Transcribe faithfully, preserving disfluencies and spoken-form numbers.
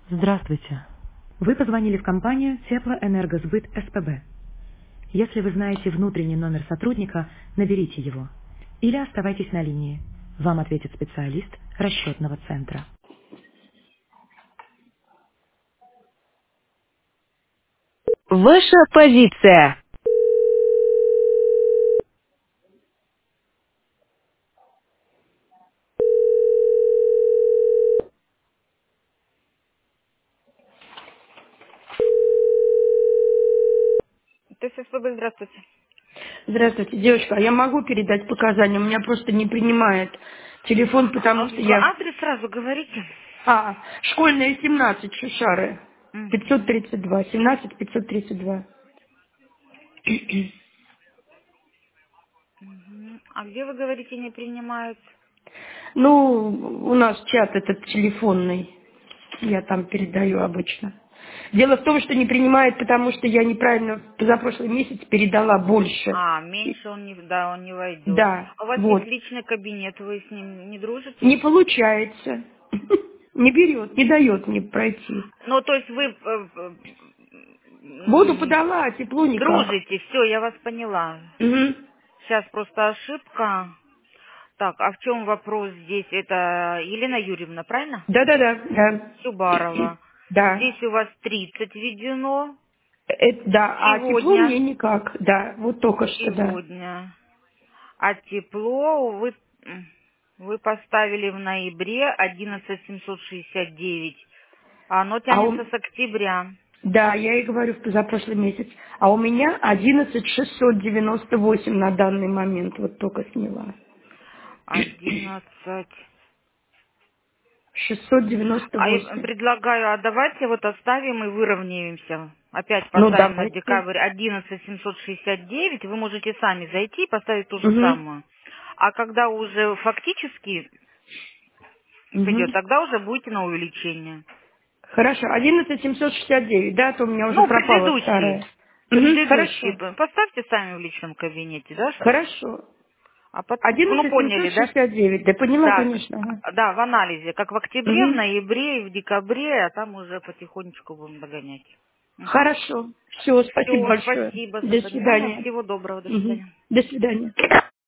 Здравствуйте. Вы позвонили в компанию Теплоэнергосбыт СПБ. Если вы знаете внутренний номер сотрудника, наберите его. Или оставайтесь на линии. Вам ответит специалист расчетного центра. Ваша позиция. Т С С П Б, здравствуйте. Здравствуйте, девушка. А я могу передать показания? У меня просто не принимает телефон, А потому что в я... адрес сразу говорите. А, школьная семнадцать, Шушары. пятьсот Мгм. тридцать два, семнадцать пятьсот тридцать два. Мгм. А где вы говорите не принимают? Ну, у нас чат этот телефонный. Я там передаю обычно. Дело в том, что не принимает, потому что я неправильно в позапрошлый месяц передала больше. А, меньше он не, да, он не войдет. Да, А у вас есть вот. личный кабинет, вы с ним не дружите? Не получается. Не берет, не дает мне пройти. Ну, то есть вы э, э, Воду м, подала, а тепло никак. дружите, все, я вас поняла. Мгм. Сейчас просто ошибка. Так, а в чем вопрос здесь? Это Елена Юрьевна, правильно? Да-да-да, да. Сюбарова. Да. Здесь у вас тридцать введено Это, да, а тепло мне сегодня. никак. Да, вот только что, да. Сегодня. А тепло вы, м, вы поставили в ноябре одиннадцать семьсот шестьдесят девять, а оно А тянется у... с октября. Да, я и говорю в позапрошлый месяц. А у меня одиннадцать шестьсот девяносто восемь на данный момент. Вот только сняла. Одиннадцать. шестьсот девяносто А я восемь. предлагаю, а давайте вот оставим и выровняемся. Опять Ну, поставим на давайте. декабрь одиннадцать семьсот шестьдесят девять. Вы можете сами зайти и поставить ту же Угу. самую. А когда уже фактически придет, Угу. тогда уже будете на увеличение. Хорошо. одиннадцать семьсот шестьдесят девять, да, а то у меня уже Ну, пропала предыдущий. старая. Угу. Предыдущий. Хорошо. Поставьте сами в личном кабинете, да? Хорошо. А потом, ну, одиннадцать семьсот поняли, да? шестьдесят девять. Да, поняла, Да, конечно. Ага. да, в анализе. Как в октябре, в Угу. ноябре и в декабре, а там уже потихонечку будем догонять. Хорошо. Все, спасибо Все, большое. спасибо за До понимание. свидания. Всего доброго. До Мгм. свидания. До свидания.